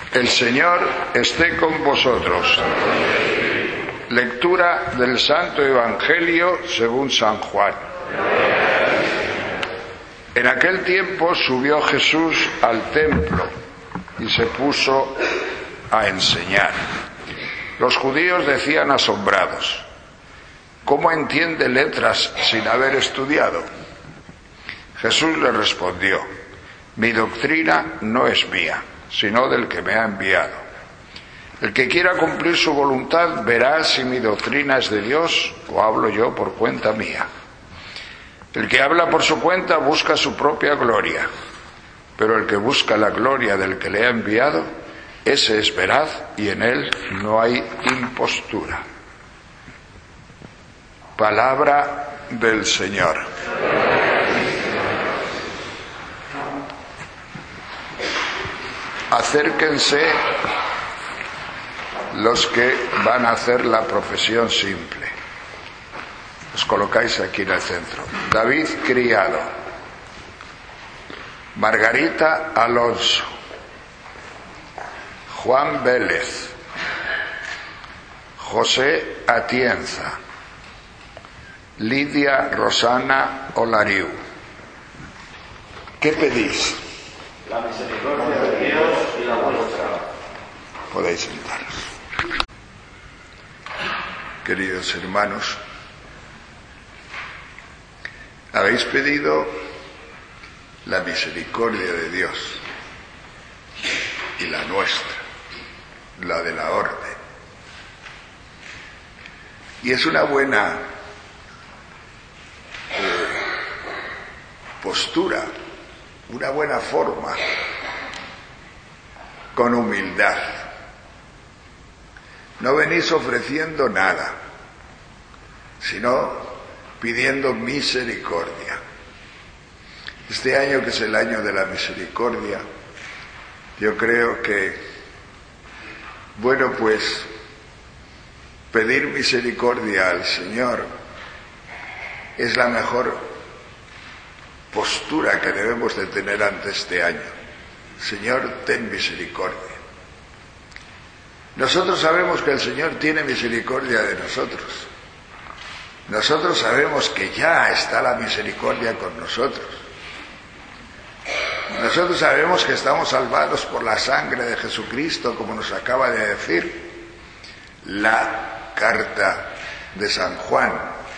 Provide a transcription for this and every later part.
El Señor esté con vosotros. Lectura del Santo Evangelio según San Juan. En aquel tiempo subió Jesús al templo y se puso a enseñar. Los judíos decían asombrados: ¿cómo entiende letras sin haber estudiado? Jesús les respondió: mi doctrina no es mía, sino del que me ha enviado. El que quiera cumplir su voluntad verá si mi doctrina es de Dios o hablo yo por cuenta mía. El que habla por su cuenta busca su propia gloria, pero el que busca la gloria del que le ha enviado, ese es veraz y en él no hay impostura. Palabra del Señor. Acérquense los que van a hacer la profesión simple. Os colocáis aquí en el centro. David Criado, Margarita Alonso, Juan Vélez, José Atienza, Lidia Rosana Olariu. ¿Qué pedís? La misericordia de Dios y la vuestra. Podéis sentaros. Queridos hermanos, habéis pedido la misericordia de Dios y la nuestra, la de la orden. Y es una buena postura, una buena forma, con humildad. No venís ofreciendo nada, sino pidiendo misericordia. Este año, que es el año de la misericordia, yo creo que, bueno, pues pedir misericordia al Señor es la mejor postura que debemos de tener ante este año. Señor, ten misericordia. Nosotros sabemos que el Señor tiene misericordia de nosotros. Nosotros sabemos que ya está la misericordia con nosotros. Nosotros sabemos que estamos salvados por la sangre de Jesucristo, como nos acaba de decir la carta de San Juan.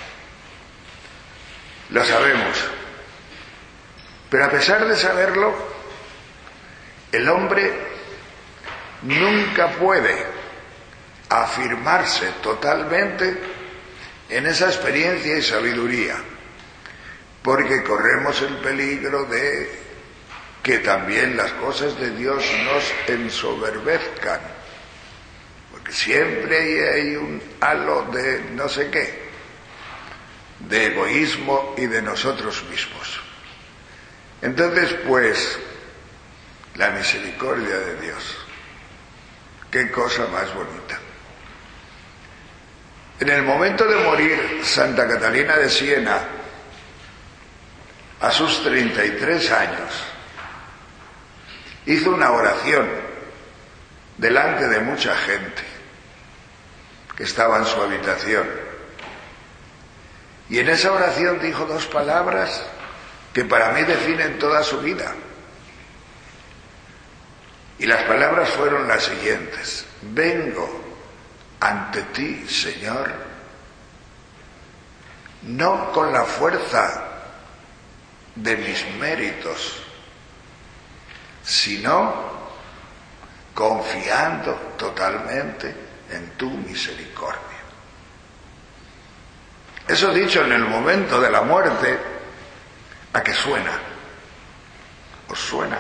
Lo sabemos. Pero a pesar de saberlo, el hombre nunca puede afirmarse totalmente en esa experiencia y sabiduría, porque corremos el peligro de que también las cosas de Dios nos ensoberbezcan, porque siempre hay un halo de no sé qué, de egoísmo y de nosotros mismos. Entonces, pues, la misericordia de Dios, qué cosa más bonita. En el momento de morir Santa Catalina de Siena, a sus 33 años, hizo una oración delante de mucha gente que estaba en su habitación. Y en esa oración dijo dos palabras que para mí definen toda su vida. Y las palabras fueron las siguientes: vengo ante ti, Señor, no con la fuerza de mis méritos, sino confiando totalmente en tu misericordia. Eso dicho en el momento de la muerte, ¿a qué suena? ¿Os suena?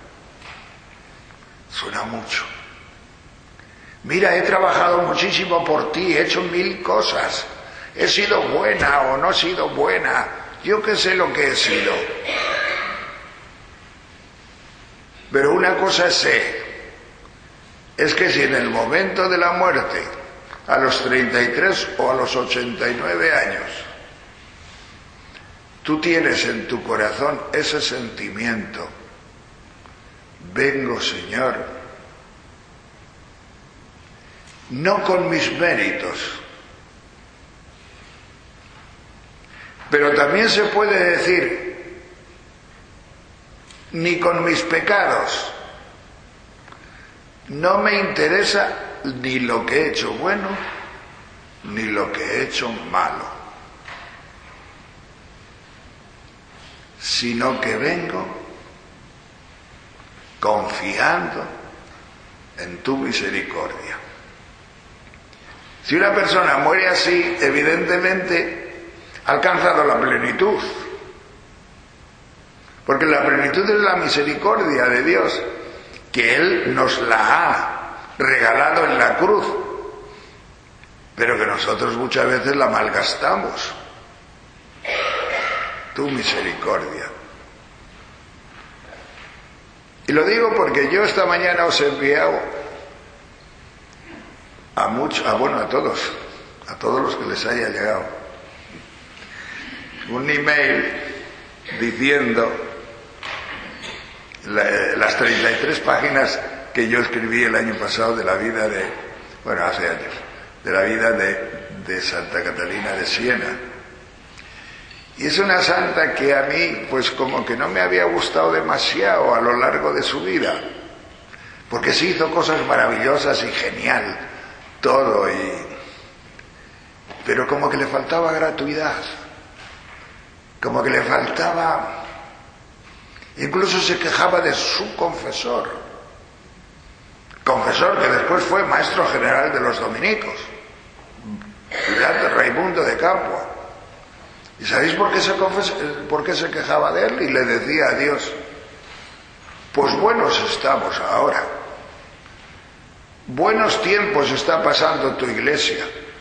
Suena mucho. Mira, he trabajado muchísimo por ti, he hecho 1000 cosas, he sido buena o no he sido buena, yo qué sé lo que he sido. Pero una cosa sé, es que si en el momento de la muerte, a los 33 o a los 89 años, tú tienes en tu corazón ese sentimiento: vengo, Señor, no con mis méritos. Pero también se puede decir, ni con mis pecados. No me interesa ni lo que he hecho bueno, ni lo que he hecho malo, sino que vengo confiando en tu misericordia. Si una persona muere así, evidentemente ha alcanzado la plenitud, porque la plenitud es la misericordia de Dios, que Él nos la ha regalado en la cruz, pero que nosotros muchas veces la malgastamos. Tu misericordia. Y lo digo porque yo esta mañana os he enviado a todos los que les haya llegado, un email diciendo las 33 páginas que yo escribí el año pasado de la vida hace años, de la vida de Santa Catalina de Siena. Y es una santa que a mí, pues como que no me había gustado demasiado a lo largo de su vida, porque sí hizo cosas maravillosas y genial, todo, pero como que le faltaba gratuidad, como que le faltaba, incluso se quejaba de su confesor que después fue maestro general de los dominicos, Raimundo de Capua. ¿Y sabéis por qué se quejaba de él? Y le decía a Dios, pues buenos estamos ahora, buenos tiempos está pasando tu iglesia,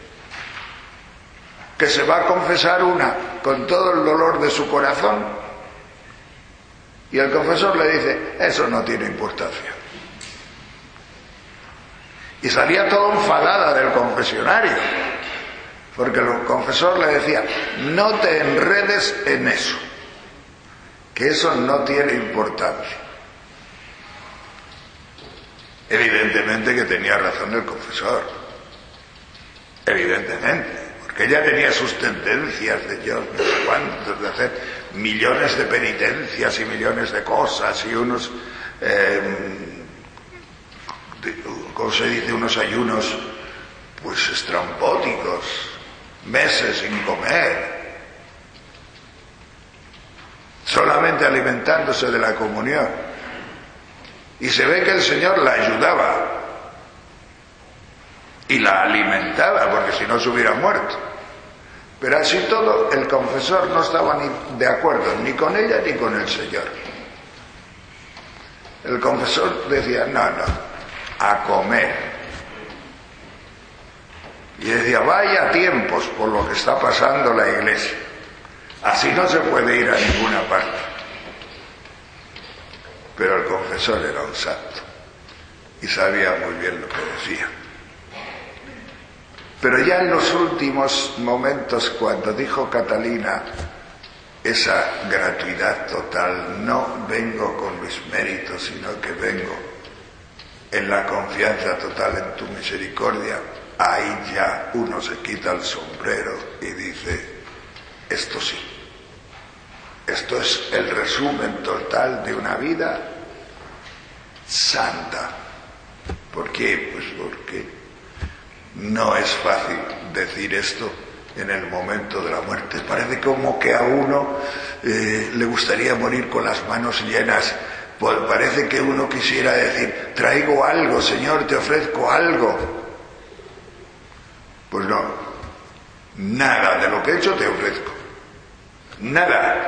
que se va a confesar una con todo el dolor de su corazón, y el confesor le dice, eso no tiene importancia. Y salía toda enfadada del confesionario, porque el confesor le decía, no te enredes en eso, que eso no tiene importancia. Evidentemente que tenía razón el confesor, evidentemente, porque ella tenía sus tendencias de Dios, no sé cuántos, de hacer millones de penitencias y millones de cosas y unos, ¿cómo se dice?, unos ayunos pues estrambóticos, meses sin comer, solamente alimentándose de la comunión. Y se ve que el Señor la ayudaba y la alimentaba, porque si no se hubiera muerto. Pero así todo, el confesor no estaba ni de acuerdo ni con ella ni con el Señor. El confesor decía, no, a comer. Y decía, vaya tiempos por lo que está pasando la iglesia, así no se puede ir a ninguna parte. Pero el confesor era un santo y sabía muy bien lo que decía. Pero ya en los últimos momentos, cuando dijo Catalina esa gratuidad total, no vengo con mis méritos, sino que vengo en la confianza total en tu misericordia, ahí ya uno se quita el sombrero y dice, esto sí, esto es el resumen total de una vida santa. ¿Por qué? Pues porque no es fácil decir esto en el momento de la muerte. Parece como que a uno le gustaría morir con las manos llenas. Pues parece que uno quisiera decir, traigo algo, Señor, te ofrezco algo. Pues no, nada de lo que he hecho te ofrezco, nada.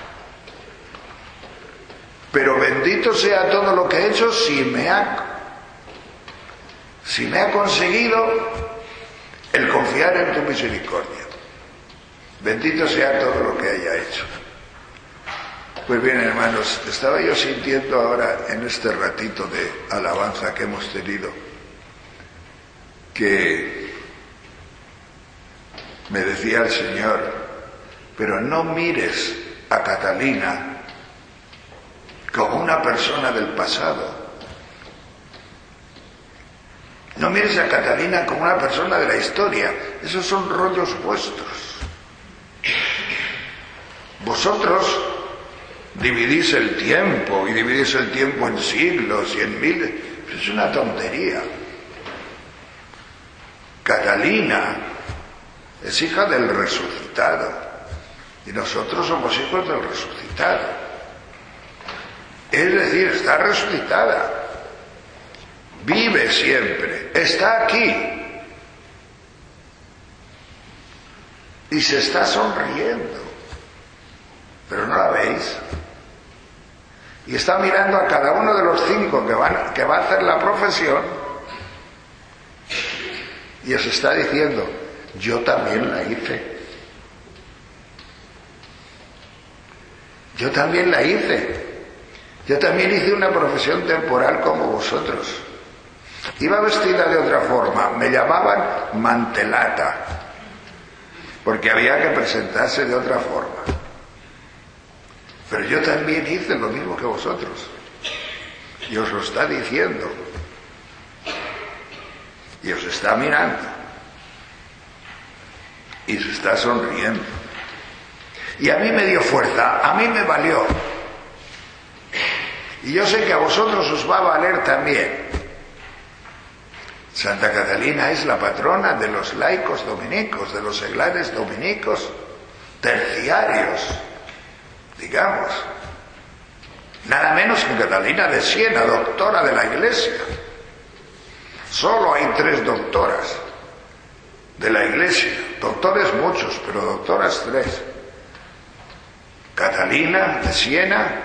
Pero bendito sea todo lo que he hecho si me ha conseguido el confiar en tu misericordia. Bendito sea todo lo que haya hecho. Pues bien, hermanos, estaba yo sintiendo ahora en este ratito de alabanza que hemos tenido que me decía el Señor, pero no mires a Catalina como una persona del pasado, No mires a Catalina como una persona de la historia. Esos son rollos vuestros. Vosotros dividís el tiempo, y dividís el tiempo en siglos y en miles. Es una tontería. Catalina es hija del resucitado, y nosotros somos hijos del resucitado. Es decir, está resucitada, vive siempre, está aquí, y se está sonriendo, pero no la veis. Y está mirando a cada uno de los 5 que va a hacer la profesión, y os está diciendo: yo también la hice. Yo también la hice. Yo también hice una profesión temporal como vosotros. Iba vestida de otra forma. Me llamaban mantelata, porque había que presentarse de otra forma. Pero yo también hice lo mismo que vosotros. Y os lo está diciendo. Y os está mirando. Y se está sonriendo. Y a mí me dio fuerza, a mí me valió. Y yo sé que a vosotros os va a valer también. Santa Catalina es la patrona de los laicos dominicos, de los seglares dominicos terciarios, digamos. Nada menos que Catalina de Siena, doctora de la Iglesia. Solo hay 3 doctoras de la Iglesia. Doctores muchos, pero doctoras 3. Catalina de Siena,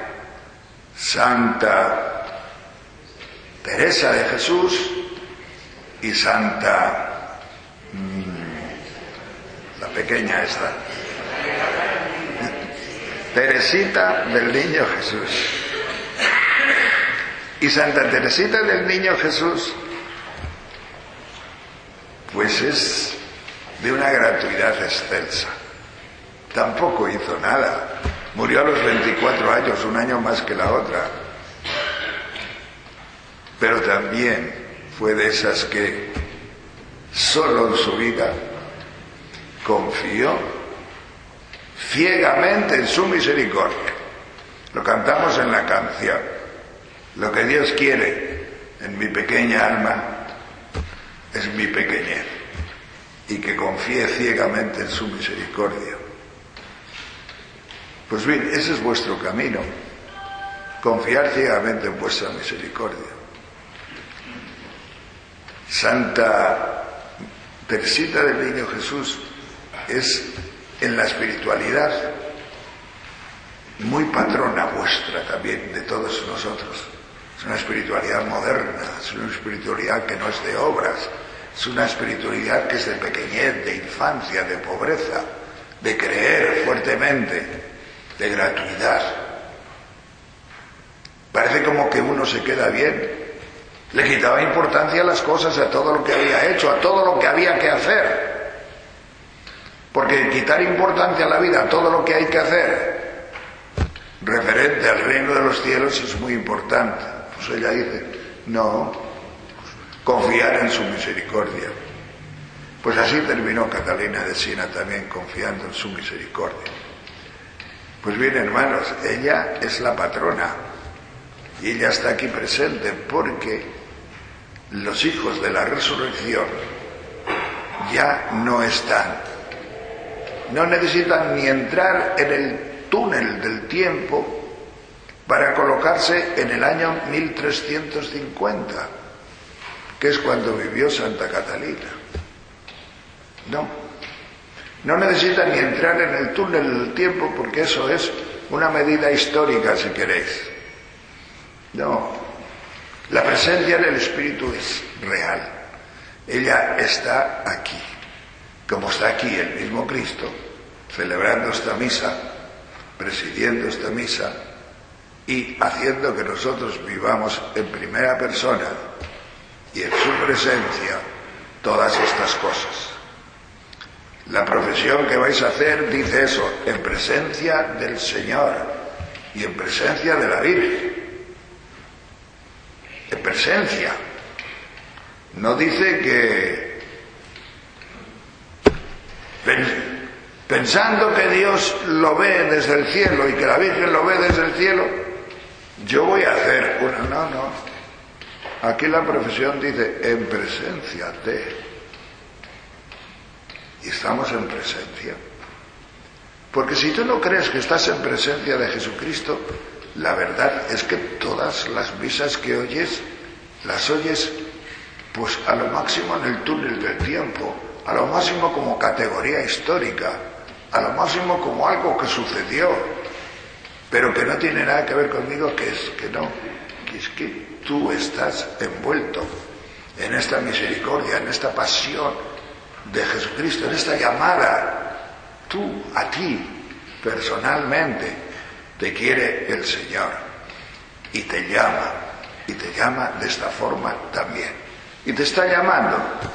Santa Teresa de Jesús y Santa... la pequeña esta. Teresita del Niño Jesús. Y Santa Teresita del Niño Jesús, pues es de una gratuidad excelsa. Tampoco hizo nada. Murió a los 24 años, un año más que la otra. Pero también fue de esas que solo en su vida confió ciegamente en su misericordia. Lo cantamos en la canción. Lo que Dios quiere en mi pequeña alma es mi pequeñez, y que confíe ciegamente en su misericordia. Pues bien, ese es vuestro camino, confiar ciegamente en vuestra misericordia. Santa Teresita del Niño Jesús es en la espiritualidad muy patrona vuestra también, de todos nosotros. Es una espiritualidad moderna, es una espiritualidad que no es de obras, es una espiritualidad que es de pequeñez, de infancia, de pobreza, de creer fuertemente, de gratuidad. Parece como que uno se queda bien. Le quitaba importancia a las cosas, a todo lo que había hecho, a todo lo que había que hacer. Porque quitar importancia a la vida, a todo lo que hay que hacer, referente al reino de los cielos, es muy importante. Pues ella dice, no, confiar en su misericordia. Pues así terminó Catalina de Siena también, confiando en su misericordia. Pues bien, hermanos, ella es la patrona y ella está aquí presente porque los hijos de la resurrección ya no están. No necesitan ni entrar en el túnel del tiempo para colocarse en el año 1350, que es cuando vivió Santa Catalina. No necesitan ni entrar en el túnel del tiempo, porque eso es una medida histórica, si queréis. No, la presencia del Espíritu es real. Ella está aquí, como está aquí el mismo Cristo, celebrando esta misa, presidiendo esta misa y haciendo que nosotros vivamos en primera persona y en su presencia todas estas cosas. La profesión que vais a hacer dice eso, en presencia del Señor y en presencia de la Virgen. En presencia. No dice que pensando que Dios lo ve desde el cielo y que la Virgen lo ve desde el cielo, yo voy a hacer una... No. Aquí la profesión dice en presencia de... Y estamos en presencia. Porque si tú no crees que estás en presencia de Jesucristo, la verdad es que todas las misas que oyes, las oyes pues a lo máximo en el túnel del tiempo, a lo máximo como categoría histórica, a lo máximo como algo que sucedió, pero que no tiene nada que ver conmigo, que es que tú estás envuelto en esta misericordia, en esta pasión de Jesucristo, en esta llamada. Tú, a ti, personalmente, te quiere el Señor y te llama de esta forma también. Y te está llamando.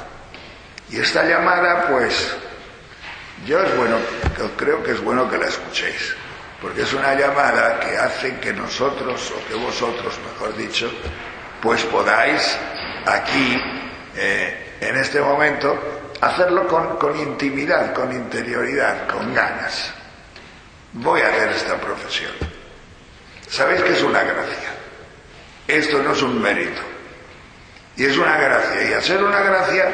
Y esta llamada, pues, yo creo que es bueno que la escuchéis, porque es una llamada que hace que nosotros, o que vosotros, mejor dicho, pues podáis aquí, en este momento, hacerlo con intimidad, con interioridad, con ganas. Voy a hacer esta profesión. Sabéis que es una gracia. Esto no es un mérito. Y es una gracia. Y al ser una gracia,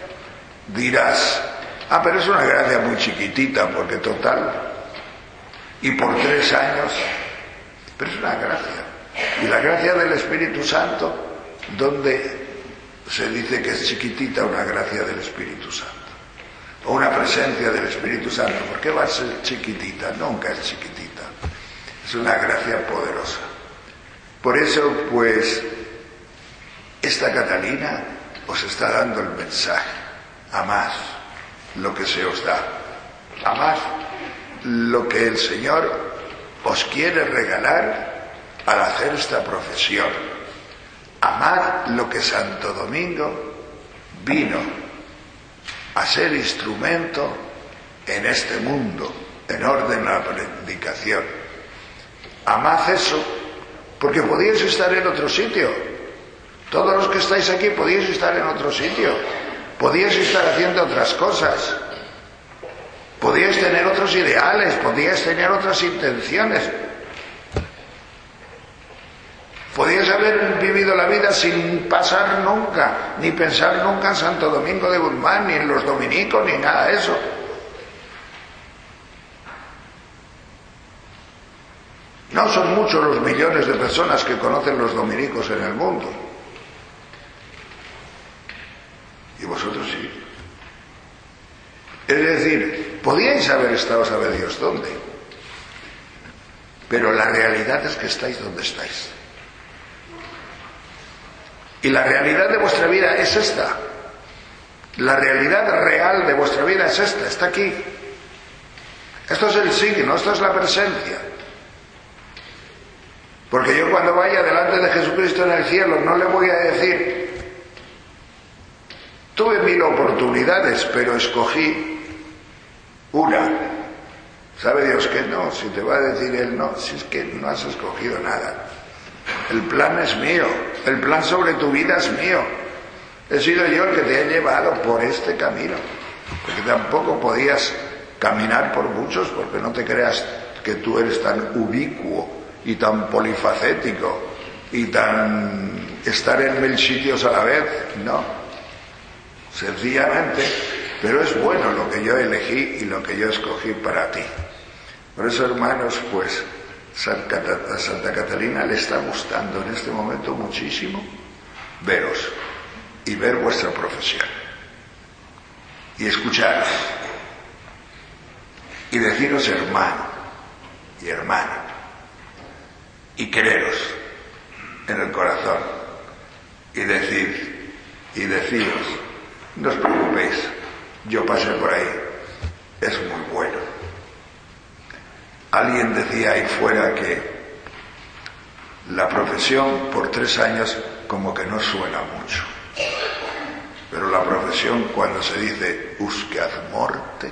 dirás, pero es una gracia muy chiquitita, porque total, y por 3 años, pero es una gracia. Y la gracia del Espíritu Santo, ¿dónde se dice que es chiquitita una gracia del Espíritu Santo? O una presencia del Espíritu Santo. ¿Por qué va a ser chiquitita? Nunca es chiquitita. Es una gracia poderosa. Por eso, pues, esta Catalina os está dando el mensaje. Amad lo que se os da. Amad lo que el Señor os quiere regalar al hacer esta profesión. Amad lo que Santo Domingo vino a ser instrumento en este mundo, en orden a la predicación. Amad eso, porque podíais estar en otro sitio. Todos los que estáis aquí podíais estar en otro sitio. Podíais estar haciendo otras cosas. Podíais tener otros ideales, podíais tener otras intenciones. Podíais haber vivido la vida sin pasar nunca, ni pensar nunca en Santo Domingo de Guzmán, ni en los dominicos, ni nada de eso. No son muchos los millones de personas que conocen los dominicos en el mundo. Y vosotros sí. Es decir, podíais haber estado, sabe Dios dónde. Pero la realidad es que estáis donde estáis. Y la realidad de vuestra vida es esta. La realidad real de vuestra vida es esta, está aquí. Esto es el signo, esto es la presencia. Porque yo cuando vaya delante de Jesucristo en el cielo no le voy a decir, tuve 1000 oportunidades, pero escogí una. ¿Sabe Dios que no? Si te va a decir Él no, si es que no has escogido nada. El plan es mío, el plan sobre tu vida es mío. He sido yo el que te he llevado por este camino. Porque tampoco podías caminar por muchos, porque no te creas que tú eres tan ubicuo y tan polifacético y tan estar en 1000 sitios a la vez. No, sencillamente, pero es bueno lo que yo elegí y lo que yo escogí para ti. Por eso, hermanos, pues a Santa Catalina le está gustando en este momento muchísimo veros y ver vuestra profesión y escucharos y deciros hermano y hermana y quereros en el corazón y deciros, no os preocupéis, yo pasé por ahí, es muy bueno. Alguien decía ahí fuera que la profesión por 3 años como que no suena mucho, pero la profesión cuando se dice usque ad morte,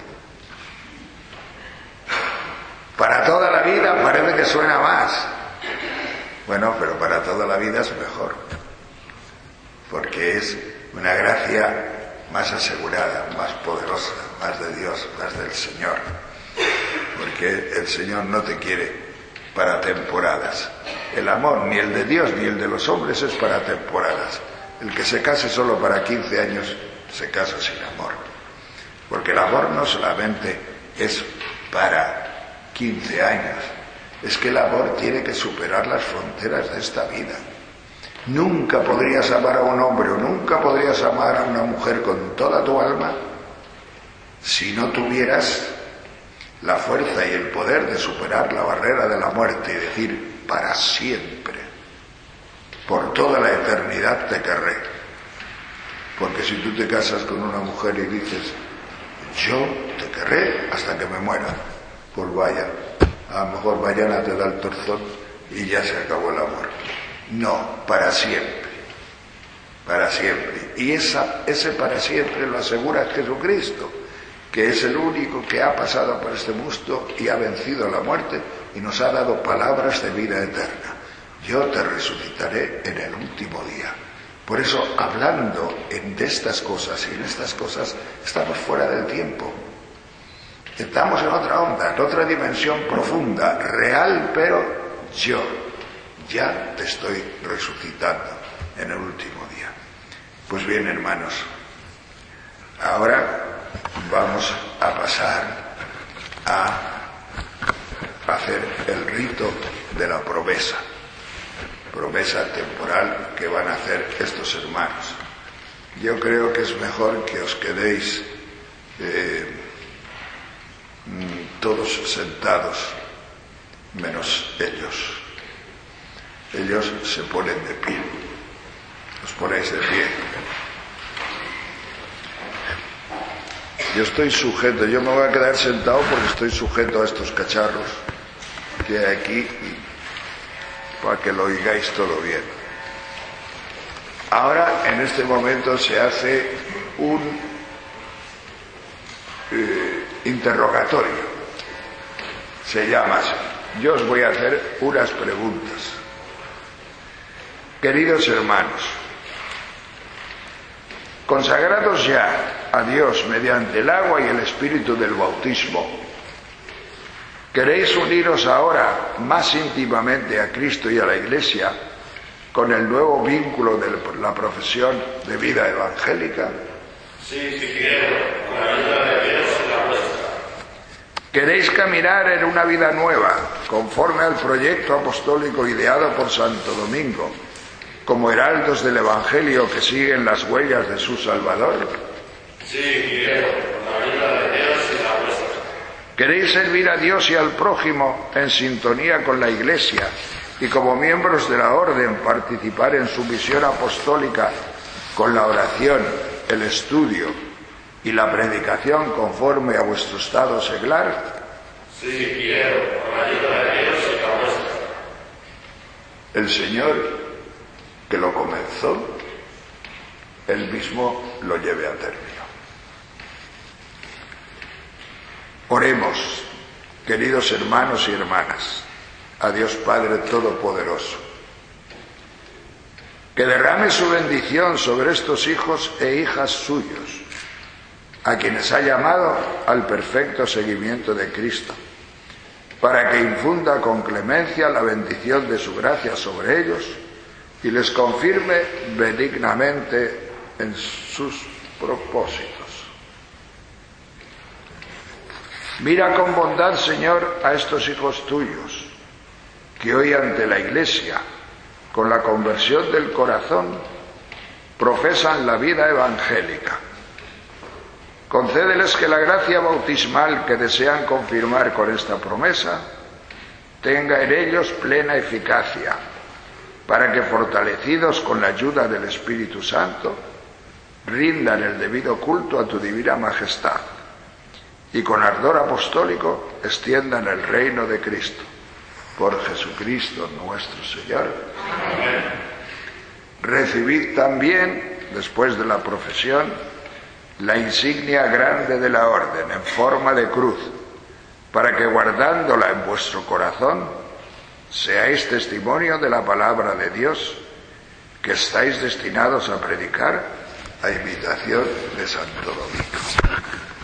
para toda la vida parece que suena más. Bueno, pero para toda la vida es mejor, porque es una gracia más asegurada, más poderosa, más de Dios, más del Señor. Porque el Señor no te quiere para temporadas. El amor, ni el de Dios ni el de los hombres, es para temporadas. El que se case solo para 15 años se casa sin amor. Porque el amor no solamente es para 15 años, es que el amor tiene que superar las fronteras de esta vida. Nunca podrías amar a un hombre o nunca podrías amar a una mujer con toda tu alma si no tuvieras la fuerza y el poder de superar la barrera de la muerte y decir: para siempre, por toda la eternidad te querré. Porque si tú te casas con una mujer y dices: yo te querré hasta que me muera, pues vaya, a lo mejor mañana te da el torzón y ya se acabó el amor. No, para siempre, para siempre. Y ese para siempre lo asegura Jesucristo, que es el único que ha pasado por este mundo y ha vencido la muerte y nos ha dado palabras de vida eterna. Yo te resucitaré en el último día. Por eso, hablando de estas cosas y en estas cosas, estamos fuera del tiempo. Estamos en otra onda, en otra dimensión profunda, real, pero yo ya te estoy resucitando en el último día. Pues bien, hermanos, ahora vamos a pasar a hacer el rito de la promesa temporal que van a hacer estos hermanos. Yo creo que es mejor que os quedéis todos sentados, menos ellos. Ellos se ponen de pie. Os ponéis de pie. Yo estoy sujeto, yo me voy a quedar sentado porque estoy sujeto a estos cacharros que hay aquí, para que lo oigáis todo bien. Ahora, en este momento, se hace un interrogatorio. Se llama así. Yo os voy a hacer unas preguntas. Queridos hermanos, consagrados ya a Dios mediante el agua y el espíritu del bautismo, ¿queréis uniros ahora más íntimamente a Cristo y a la Iglesia con el nuevo vínculo de la profesión de vida evangélica? Sí, quiero, con la ayuda de Dios y la vuestra. ¿Queréis caminar en una vida nueva, conforme al proyecto apostólico ideado por Santo Domingo, como heraldos del Evangelio que siguen las huellas de su Salvador? Sí, quiero, con la ayuda de Dios y la vuestra. ¿Queréis servir a Dios y al prójimo en sintonía con la Iglesia y como miembros de la Orden participar en su misión apostólica con la oración, el estudio y la predicación conforme a vuestro estado seglar? Sí, quiero, con la ayuda de Dios y la vuestra. El Señor, que lo comenzó, Él mismo lo lleve a término. Oremos, queridos hermanos y hermanas, a Dios Padre Todopoderoso, que derrame su bendición sobre estos hijos e hijas suyos, a quienes ha llamado al perfecto seguimiento de Cristo, para que infunda con clemencia la bendición de su gracia sobre ellos y les confirme benignamente en sus propósitos. Mira con bondad, Señor, a estos hijos tuyos, que hoy ante la Iglesia, con la conversión del corazón, profesan la vida evangélica. Concédeles que la gracia bautismal que desean confirmar con esta promesa tenga en ellos plena eficacia, para que, fortalecidos con la ayuda del Espíritu Santo, rindan el debido culto a tu divina majestad y con ardor apostólico extiendan el reino de Cristo. Por Jesucristo nuestro Señor. Amén. Recibid también, después de la profesión, la insignia grande de la orden en forma de cruz, para que, guardándola en vuestro corazón, seáis testimonio de la palabra de Dios que estáis destinados a predicar a invitación de Santo Domingo.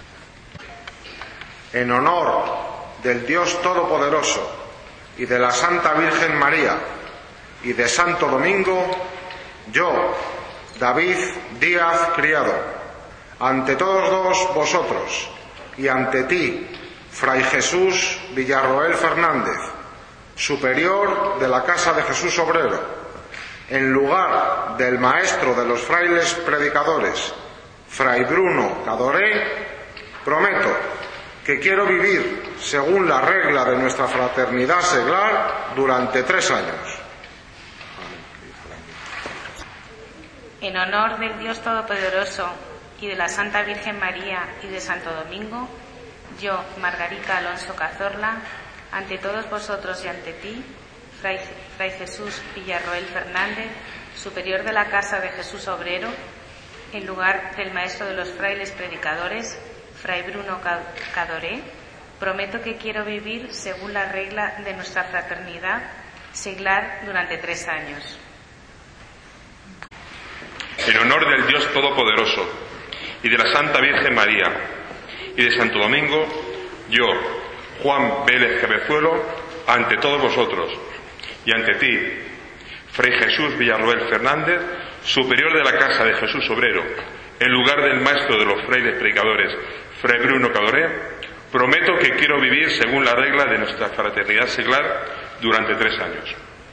En honor del Dios Todopoderoso y de la Santa Virgen María y de Santo Domingo, yo, David Díaz Criado, ante todos vosotros y ante ti, Fray Jesús Villarroel Fernández, superior de la Casa de Jesús Obrero, en lugar del maestro de los frailes predicadores, Fray Bruno Cadoré, prometo que quiero vivir según la regla de nuestra fraternidad seglar durante 3 años. En honor del Dios Todopoderoso y de la Santa Virgen María y de Santo Domingo, yo, Margarita Alonso Cazorla, ante todos vosotros y ante ti, Fray Jesús Villarroel Fernández, superior de la Casa de Jesús Obrero, en lugar del maestro de los frailes predicadores, Fray Bruno Cadoré, prometo que quiero vivir según la regla de nuestra fraternidad seglar durante 3 años. En honor del Dios Todopoderoso y de la Santa Virgen María y de Santo Domingo, yo, Juan Vélez Cabezuelo, ante todos vosotros y ante ti, Fray Jesús Villarroel Fernández, superior de la Casa de Jesús Obrero, en lugar del maestro de los frailes predicadores, Fray Bruno Cadoré, prometo que quiero vivir según la regla de nuestra fraternidad seglar durante 3 años.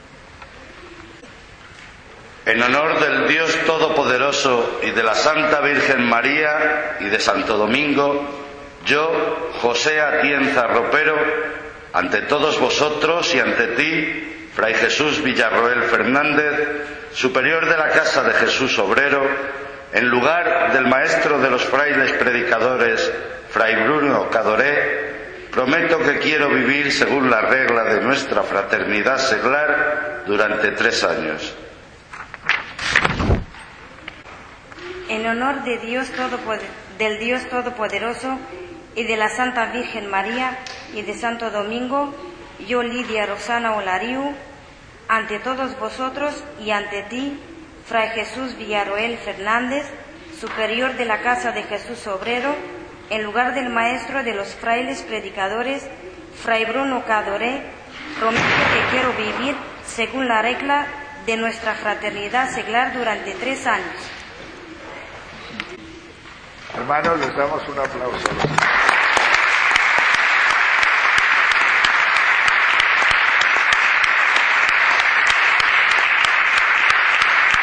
En honor del Dios Todopoderoso y de la Santa Virgen María y de Santo Domingo, yo, José Atienza Ropero, ante todos vosotros y ante ti, Fray Jesús Villarroel Fernández, superior de la Casa de Jesús Obrero, en lugar del maestro de los frailes predicadores, Fray Bruno Cadoré, prometo que quiero vivir según la regla de nuestra fraternidad seglar durante 3 años. En honor de del Dios Todopoderoso y de la Santa Virgen María y de Santo Domingo, yo, Lidia Rosana Olariu, ante todos vosotros y ante ti, Fray Jesús Villarroel Fernández, superior de la Casa de Jesús Obrero, en lugar del maestro de los frailes predicadores, Fray Bruno Cadoré, prometo que quiero vivir según la regla de nuestra fraternidad seglar durante 3 años. Hermanos, les damos un aplauso.